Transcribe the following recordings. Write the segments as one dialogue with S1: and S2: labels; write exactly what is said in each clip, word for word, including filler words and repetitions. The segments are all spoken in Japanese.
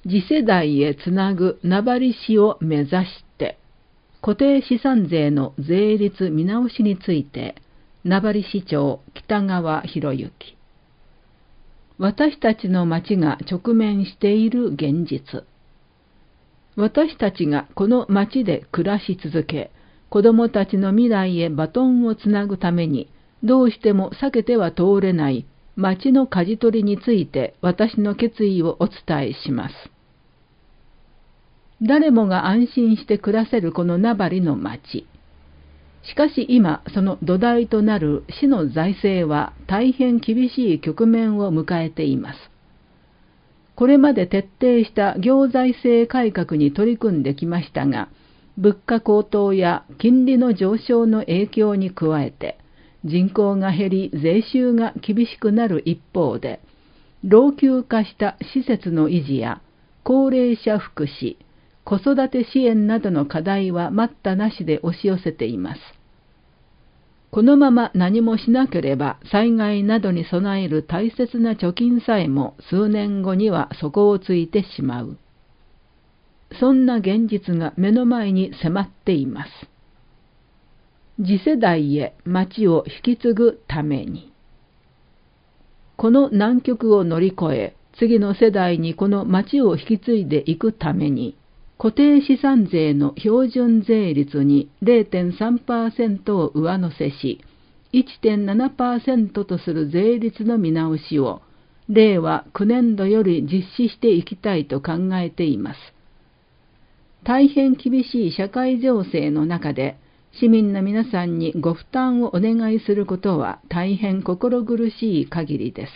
S1: 次世代へつなぐ名張市を目指して固定資産税の税率見直しについて、名張市長北川博之。私たちの町が直面している現実。私たちがこの町で暮らし続け、子どもたちの未来へバトンをつなぐために、どうしても避けては通れない町の舵取りについて私の決意をお伝えします。誰もが安心して暮らせるこの名張の町。しかし今、その土台となる市の財政は大変厳しい局面を迎えています。これまで徹底した行財政改革に取り組んできましたが、物価高騰や金利の上昇の影響に加えて、人口が減り税収が厳しくなる一方で、老朽化した施設の維持や高齢者福祉、子育て支援などの課題は待ったなしで押し寄せています。このまま何もしなければ災害などに備える大切な貯金さえも数年後には底をついてしまう。そんな現実が目の前に迫っています。次世代へ町を引き継ぐために。この難局を乗り越え、次の世代にこの町を引き継いでいくために、固定資産税の標準税率に ゼロテンさんパーセント を上乗せし、いってんななパーセント とする税率の見直しを、れいわきゅうねんどより実施していきたいと考えています。大変厳しい社会情勢の中で、市民の皆さんにご負担をお願いすることは大変心苦しい限りです。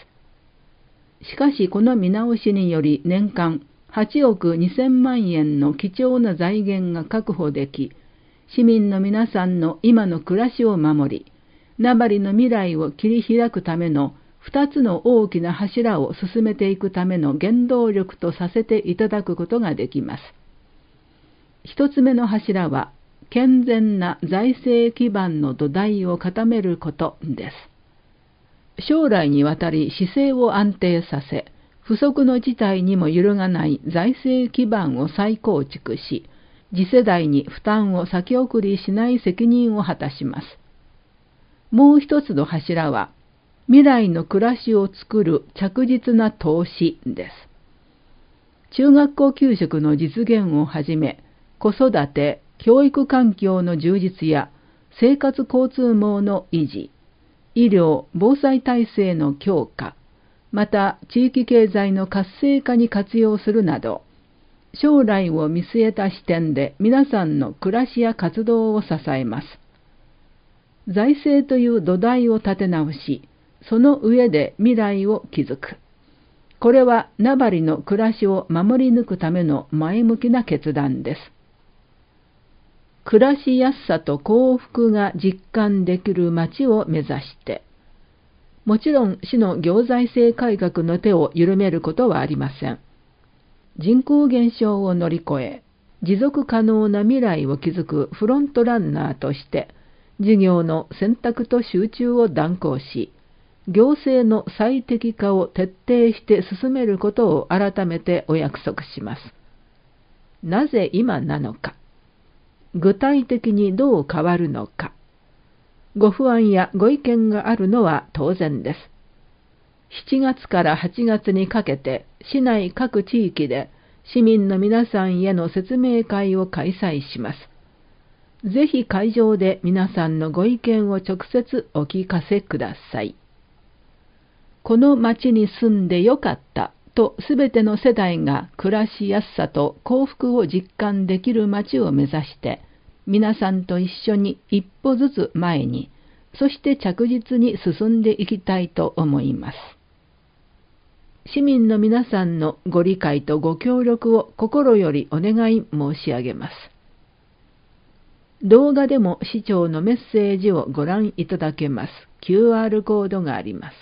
S1: しかしこの見直しにより年間はちおくにせんまんえんの貴重な財源が確保でき、市民の皆さんの今の暮らしを守り、名張の未来を切り開くためのふたつの大きな柱を進めていくための原動力とさせていただくことができます。一つ目の柱は、健全な財政基盤の土台を固めることです。将来にわたり市政を安定させ、不測の事態にも揺るがない財政基盤を再構築し、次世代に負担を先送りしない責任を果たします。もう一つの柱は、未来の暮らしを作る着実な投資です。中学校給食の実現をはじめ、子育て、教育環境の充実や生活交通網の維持、医療・防災体制の強化、また地域経済の活性化に活用するなど、将来を見据えた視点で皆さんの暮らしや活動を支えます。財政という土台を立て直し、その上で未来を築く。これは名張の暮らしを守り抜くための前向きな決断です。暮らしやすさと幸福が実感できる町を目指して、もちろん市の行財政改革の手を緩めることはありません。人口減少を乗り越え、持続可能な未来を築くフロントランナーとして、事業の選択と集中を断行し、行政の最適化を徹底して進めることを改めてお約束します。なぜ今なのか。具体的にどう変わるのか。ご不安やご意見があるのは当然です。しちがつからはちがつにかけて市内各地域で市民の皆さんへの説明会を開催します。ぜひ会場で皆さんのご意見を直接お聞かせください。この町に住んでよかったとすべての世代が暮らしやすさと幸福を実感できる町を目指して、皆さんと一緒に一歩ずつ前に、そして着実に進んでいきたいと思います。市民の皆さんのご理解とご協力を心よりお願い申し上げます。動画でも市長のメッセージをご覧いただけます。キューアール コードがあります。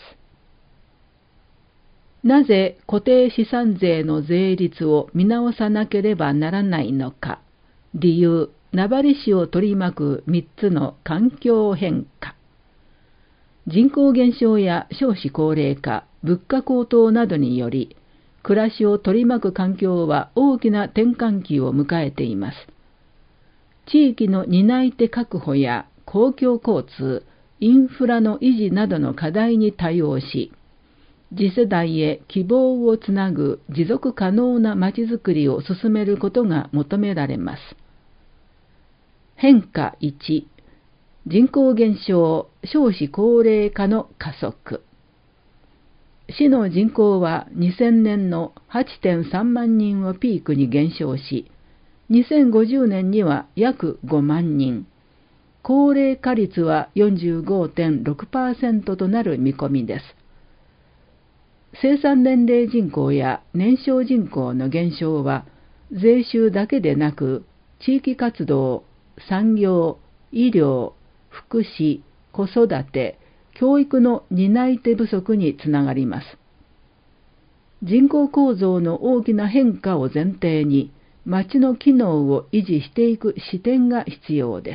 S1: なぜ固定資産税の税率を見直さなければならないのか。理由、名張市を取り巻くみっつの環境変化。人口減少や少子高齢化、物価高騰などにより、 暮らしを取り巻く環境は大きな転換期を迎えています。地域の担い手確保や公共交通、インフラの維持などの課題に対応し、次世代へ希望をつなぐ持続可能なまちづくりを進めることが求められます。変化いち、人口減少、少子高齢化の加速。市の人口はにせんねんの はちてんさんまんにんをピークに減少し、にせんごじゅうねんには約ごまんにん、高齢化率は よんじゅうごてんろくパーセント となる見込みです。生産年齢人口や年少人口の減少は、税収だけでなく、地域活動、産業、医療、福祉、子育て、教育の担い手不足につながります。人口構造の大きな変化を前提に、町の機能を維持していく視点が必要です。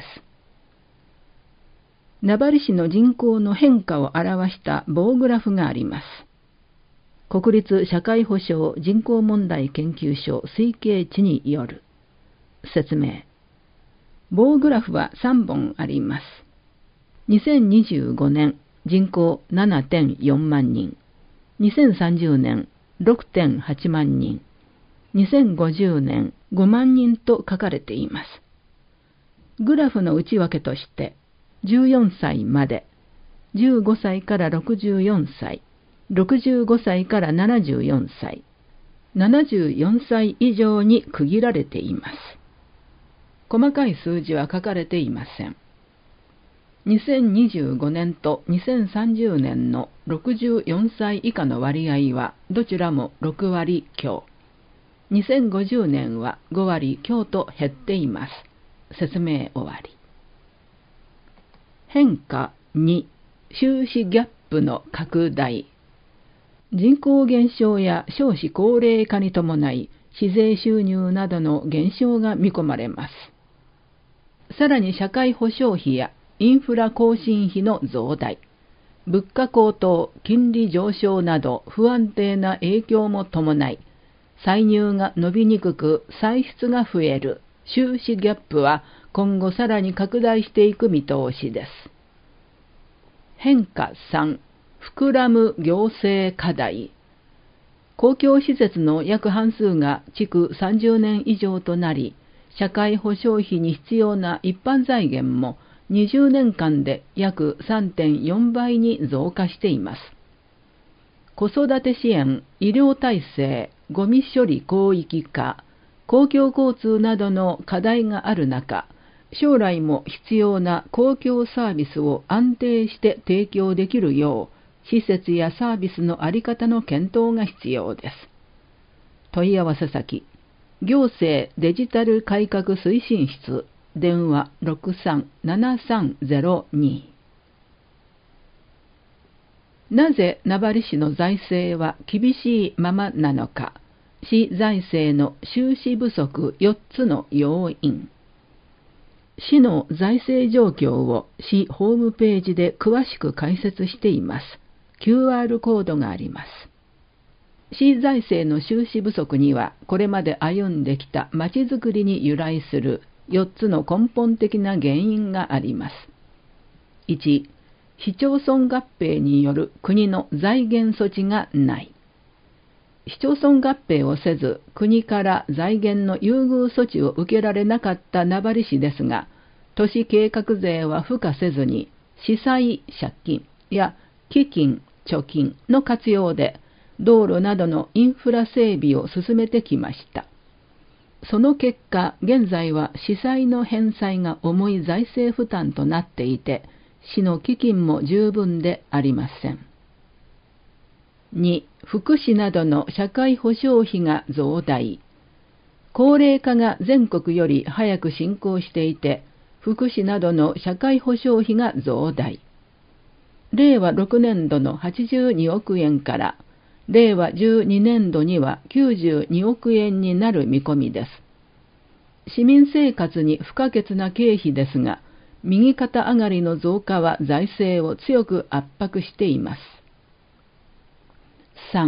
S1: 名張市の人口の変化を表した棒グラフがあります。国立社会保障人口問題研究所推計値による説明。棒グラフはさんぼんあります。にせんにじゅうごねん人口 ななてんよんまんにん、にせんさんじゅうねん ろくてんはちまんにん、にせんごじゅうねんごまんにんと書かれています。グラフの内訳として、じゅうよんさいまで、じゅうごさいからろくじゅうよんさい、ろくじゅうごさいからななじゅうよんさい、ななじゅうよんさい以上に区切られています。細かい数字は書かれていません。にせんにじゅうごねんとにせんさんじゅうねんのろくじゅうよんさい以下の割合はどちらもろくわりきょう、にせんごじゅうねんはごわりきょうと減っています。説明終わり。変化に、収支ギャップの拡大。人口減少や少子高齢化に伴い、市税収入などの減少が見込まれます。さらに社会保障費やインフラ更新費の増大、物価高騰、金利上昇など不安定な影響も伴い、歳入が伸びにくく歳出が増える収支ギャップは今後さらに拡大していく見通しです。変化さん、膨らむ行政課題。公共施設の約半数が築さんじゅうねん以上となり、社会保障費に必要な一般財源もにじゅうねんかんで約 さんてんよんばいに増加しています。子育て支援、医療体制、ゴミ処理広域化、公共交通などの課題がある中、将来も必要な公共サービスを安定して提供できるよう、施設やサービスの在り方の検討が必要です。問い合わせ先、行政デジタル改革推進室、電話 ろくさんななさんゼロに。なぜ名張市の財政は厳しいままなのか。市財政の収支不足よっつの要因。市の財政状況を市ホームページで詳しく解説しています。キューアール コードがあります。市財政の収支不足には、これまで歩んできたまちづくりに由来するよっつの根本的な原因があります。いち、市町村合併による国の財源措置がない。市町村合併をせず、国から財源の優遇措置を受けられなかった名張市ですが、都市計画税は付加せずに、市債借金や基金、貯金の活用で、道路などのインフラ整備を進めてきました。その結果、現在は市債の返済が重い財政負担となっていて、市の基金も十分でありません。に、福祉などの社会保障費が増大。高齢化が全国より早く進行していて、福祉などの社会保障費が増大。れいわろくねんどのはちじゅうにおくえんから、れいわじゅうにねんどにはきゅうじゅうにおくえんになる見込みです。市民生活に不可欠な経費ですが、右肩上がりの増加は財政を強く圧迫しています。さん、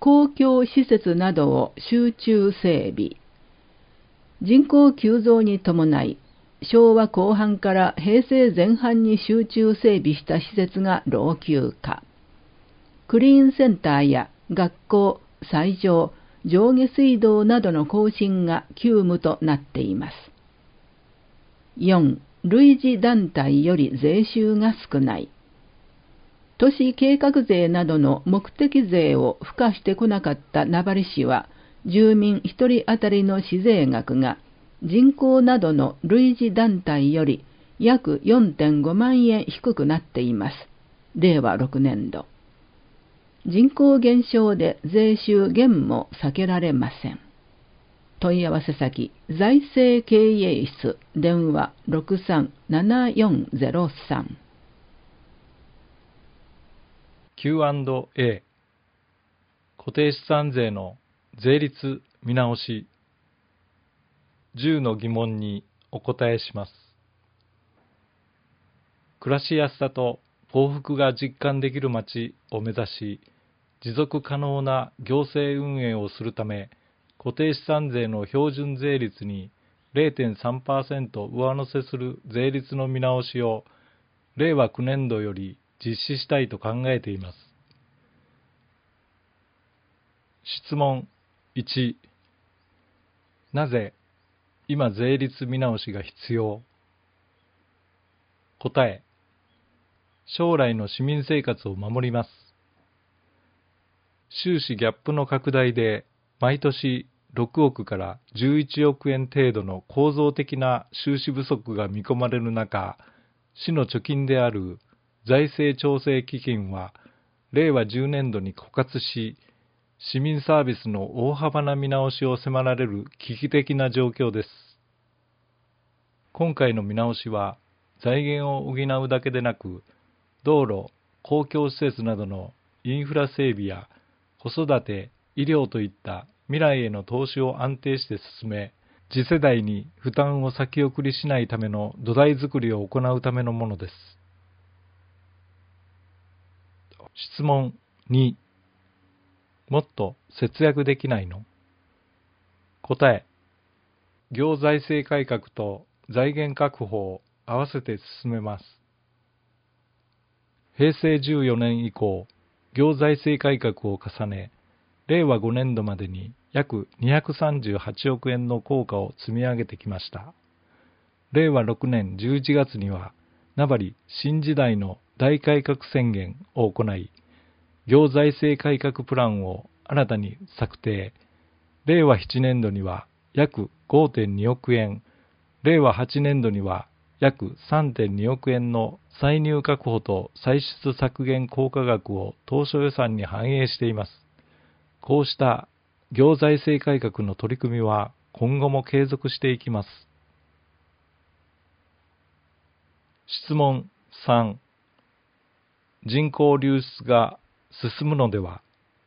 S1: 公共施設などを集中整備。人口急増に伴い、昭和後半から平成前半に集中整備した施設が老朽化。クリーンセンターや学校、斎場、上下水道などの更新が急務となっています。よん. 類似団体より税収が少ない。都市計画税などの目的税を付加してこなかった名張市は、住民ひとり当たりの市税額が人口などの類似団体より約 よんてんごまんえん低くなっています。れいわろくねんど。人口減少で税収減も避けられません。問い合わせ先、財政経営室、電話 ろくさんななよんゼロさん。
S2: キューアンドエー 固定資産税の税率見直しじゅうの疑問にお答えします。暮らしやすさと幸福が実感できる街を目指し、持続可能な行政運営をするため、固定資産税の標準税率に れいてんさんパーセント 上乗せする税率の見直しをれいわきゅうねんどより実施したいと考えています。質問いち、なぜ今税率見直しが必要？答え、将来の市民生活を守ります。収支ギャップの拡大で毎年ろくおくからじゅういちおくえん程度の構造的な収支不足が見込まれる中、市の貯金である財政調整基金はれいわじゅうねんどに枯渇し、市民サービスの大幅な見直しを迫られる危機的な状況です。今回の見直しは財源を補うだけでなく、道路、公共施設などのインフラ整備や子育て、医療といった未来への投資を安定して進め、次世代に負担を先送りしないための土台づくりを行うためのものです。質問に、もっと節約できないの？答え、行財政改革と財源確保を合わせて進めます。へいせいじゅうよねん以降、行財政改革を重ね、れいわごねんどまでに約にひゃくさんじゅうはちおくえんの効果を積み上げてきました。れいわろくねんじゅういちがつには、名張新時代の大改革宣言を行い、行財政改革プランを新たに策定、れいわななねんどには約 ごてんにおくえん、れいわはちねんどには約 さんてんにおくえんの歳入確保と歳出削減効果額を当初予算に反映しています。こうした行財政改革の取り組みは今後も継続していきます。質問さん、人口流出が進むのでは？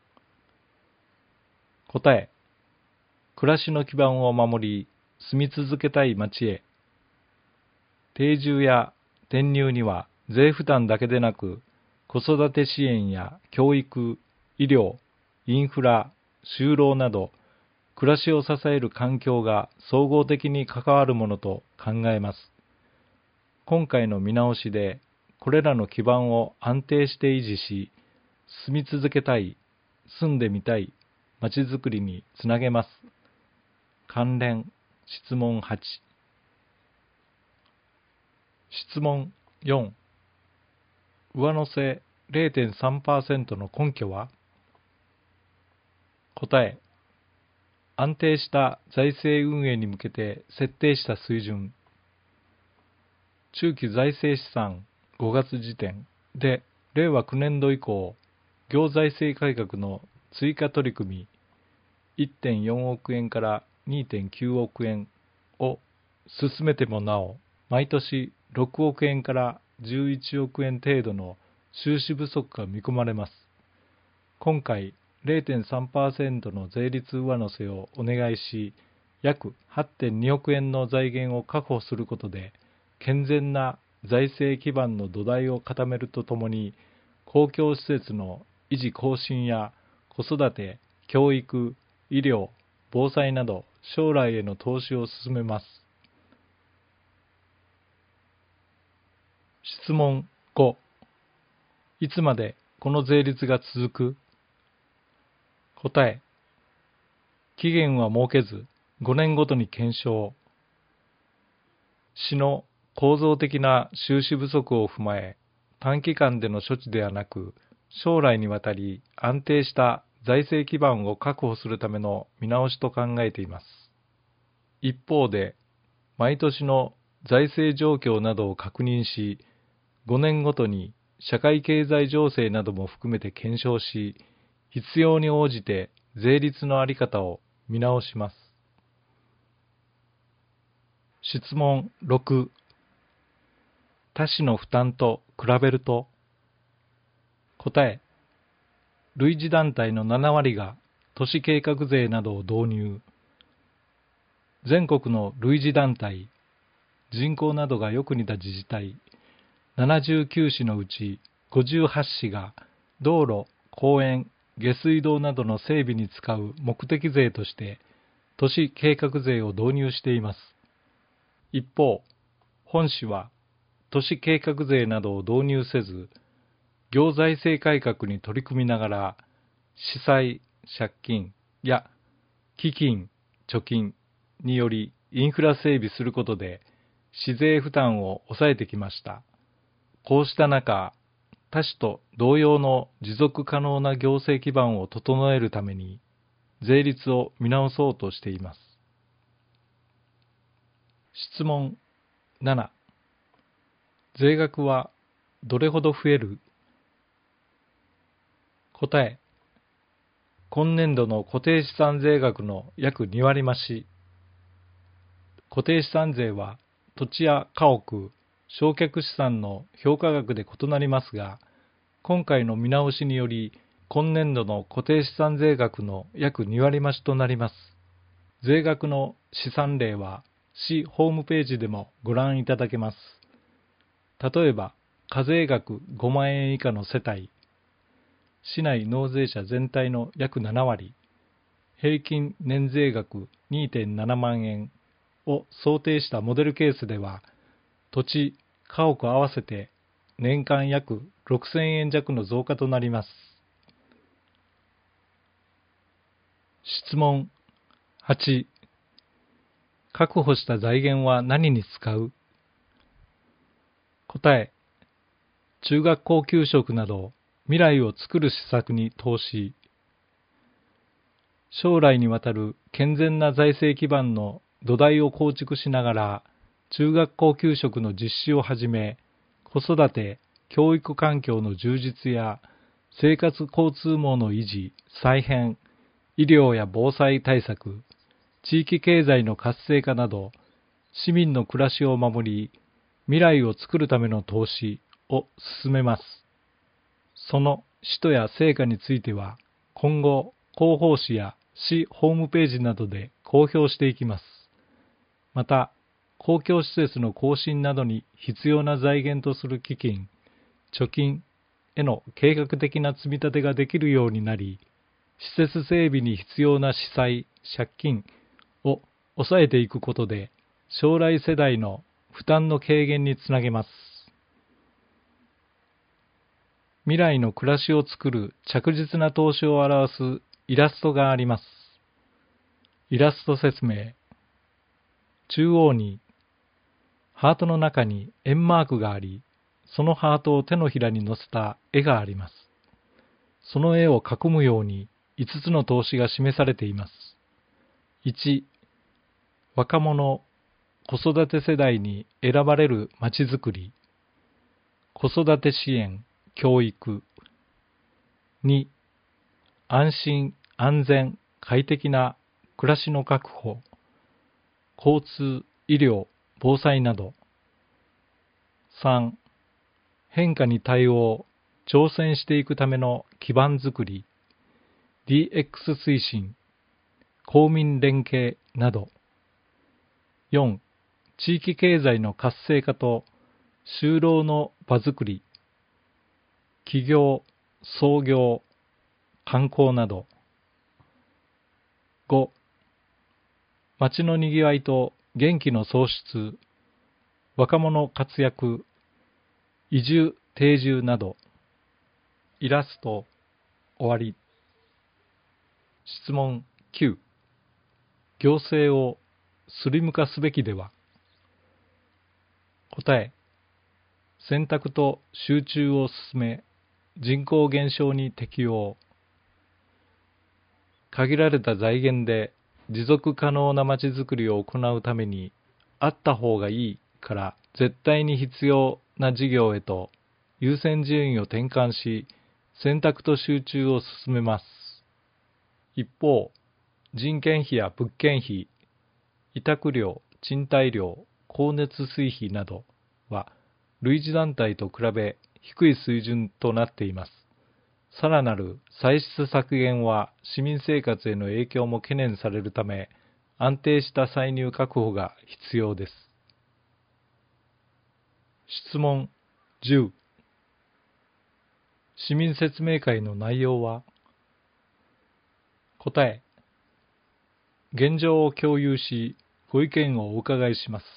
S2: 答え、暮らしの基盤を守り、住み続けたい町へ。定住や転入には税負担だけでなく、子育て支援や教育、医療、インフラ、就労など、暮らしを支える環境が総合的に関わるものと考えます。今回の見直しで、これらの基盤を安定して維持し、住み続けたい、住んでみたい、まちづくりにつなげます。関連質問はち。質問よん。上乗せ れいてんさんパーセント の根拠は？答え、安定した財政運営に向けて設定した水準。中期財政試算ごがつ時点で、れいわきゅうねんど以降、行財政改革の追加取り組み いってんよんおくえんから にてんきゅうおくえんを進めてもなお、毎年ろくおくえんからじゅういちおくえん程度の収支不足が見込まれます。今回、れいてんさんパーセント の税率上乗せをお願いし、約 はってんにおくえんの財源を確保することで、健全な財政基盤の土台を固めるとともに、公共施設の維持更新や子育て、 教育、医療、防災など将来への投資を進めます。質問ご、いつまでこの税率が続く？答え、期限は設けずごねんごとに検証。市の構造的な収支不足を踏まえ、短期間での処置ではなく、将来にわたり安定した財政基盤を確保するための見直しと考えています。一方で、毎年の財政状況などを確認し、ごねんごとに社会経済情勢なども含めて検証し、必要に応じて税率の在り方を見直します。質問ろく、他市の負担と比べると？答え、類似団体のななわりが都市計画税などを導入。全国の類似団体、人口などがよく似た自治体、ななじゅうきゅうしのうちごじゅうはちしが道路、公園、下水道などの整備に使う目的税として都市計画税を導入しています。一方、本市は都市計画税などを導入せず、行財政改革に取り組みながら、市債、借金や基金、貯金によりインフラ整備することで、市税負担を抑えてきました。こうした中、他市と同様の持続可能な行政基盤を整えるために、税率を見直そうとしています。質問なな、税額はどれほど増える？答え、今年度の固定資産税額の約にわり増し。固定資産税は土地や家屋、償却資産の評価額で異なりますが、今回の見直しにより、今年度の固定資産税額の約にわり増しとなります。税額の試算例は、市ホームページでもご覧いただけます。例えば、課税額ごまんえん以下の世帯、市内納税者全体の約ななわり、平均年税額 にてんななまんえんを想定したモデルケースでは、土地、家屋合わせて年間約ろくせんえん弱の増加となります。質問はち、確保した財源は何に使う？答え、中学校給食など未来を作る施策に投資。将来にわたる健全な財政基盤の土台を構築しながら、中学校給食の実施をはじめ、子育て、教育環境の充実や生活交通網の維持、再編、医療や防災対策、地域経済の活性化など、市民の暮らしを守り、未来を作るための投資を進めます。その使途や成果については、今後、広報誌や市ホームページなどで公表していきます。また、公共施設の更新などに必要な財源とする基金、貯金への計画的な積み立てができるようになり、施設整備に必要な市債、借金を抑えていくことで、将来世代の負担の軽減につなげます。未来の暮らしを作る着実な投資を表すイラストがあります。イラスト説明。中央にハートの中に円マークがあり、そのハートを手のひらに乗せた絵があります。その絵を囲むようにいつつの投資が示されています。いち、若者、子育て世代に選ばれるまちづくり、子育て支援、教育。に、安心、安全、快適な暮らしの確保、交通、医療、防災など。さん、変化に対応、挑戦していくための基盤づくり、ディーエックス 推進、公民連携など。よん、地域経済の活性化と就労の場づくり、起業、創業、観光など。 ご、町のにぎわいと元気の創出、若者活躍、移住定住など。イラスト終わり。質問きゅう、行政をスリム化すべきでは。答え、選択と集中を進め、人口減少に適応。限られた財源で持続可能なまちづくりを行うために、あった方がいいから絶対に必要な事業へと優先順位を転換し、選択と集中を進めます。一方、人件費や物件費、委託料、賃貸料、光熱水費などは類似団体と比べ低い水準となっています。さらなる歳出削減は市民生活への影響も懸念されるため、安定した歳入確保が必要です。質問じゅう、市民説明会の内容は。答え、現状を共有し、ご意見をお伺いします。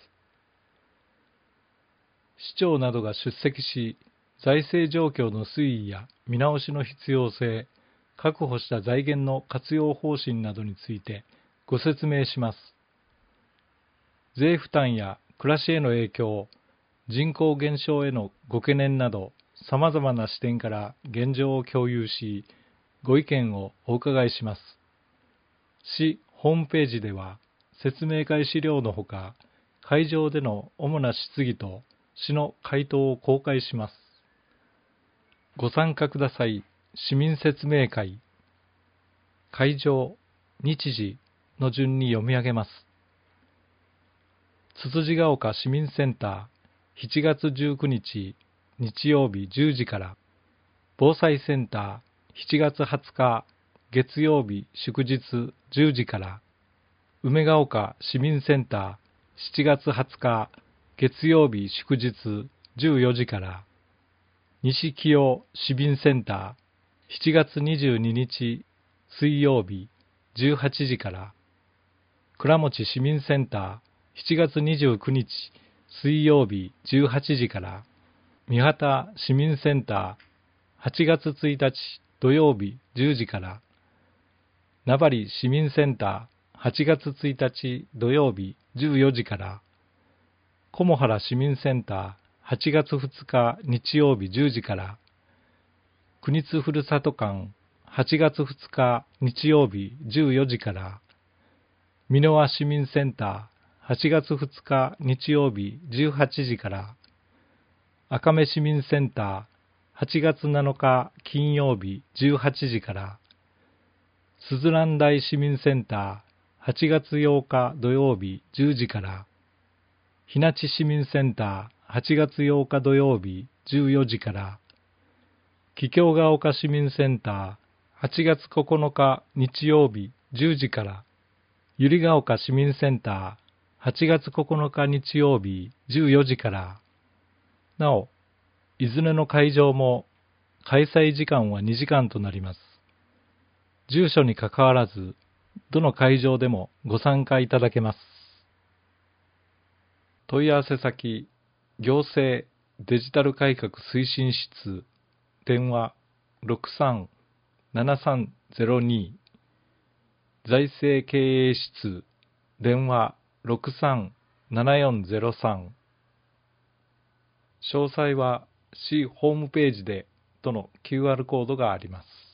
S2: 市長などが出席し、財政状況の推移や見直しの必要性、確保した財源の活用方針などについてご説明します。税負担や暮らしへの影響、人口減少へのご懸念など、様々な視点から現状を共有し、ご意見をお伺いします。市ホームページでは、説明会資料のほか、会場での主な質疑と市の回答を公開します。ご参加ください。市民説明会。会場、日時の順に読み上げます。つつじが丘市民センター、しちがつじゅうくにち、日曜日じゅうじから。防災センター、しちがつはつか、月曜日祝日じゅうじから。梅ヶ丘市民センター、しちがつはつか、月曜日祝日じゅうよじから。西清市民センター、しちがつにじゅうににち水曜日じゅうはちじから。倉持市民センター、しちがつにじゅうくにち水曜日じゅうはちじから。三畑市民センター、はちがつついたち土曜日じゅうじから。名張市民センター、はちがつついたち土曜日じゅうよじから。菰原市民センター、はちがつふつか日曜日じゅうじから。国津ふるさと館、はちがつふつか日曜日じゅうよじから。美濃和市民センター、はちがつふつか日曜日じゅうはちじから。赤目市民センター、はちがつなのか金曜日じゅうはちじから。すずらん台市民センター、はちがつようか土曜日じゅうじから。日立市民センター、はちがつようか土曜日じゅうよじから。桔梗ヶ丘市民センター、はちがつここのか日曜日じゅうじから。百合ヶ丘市民センター、はちがつここのか日曜日じゅうよじから。なお、いずれの会場も開催時間はにじかんとなります。住所にかかわらず、どの会場でもご参加いただけます。問い合わせ先、行政デジタル改革推進室、電話 ろくさんななさんゼロに、財政経営室、電話 ろくさんななよんゼロさん。詳細は市ホームページでとの キューアール コードがあります。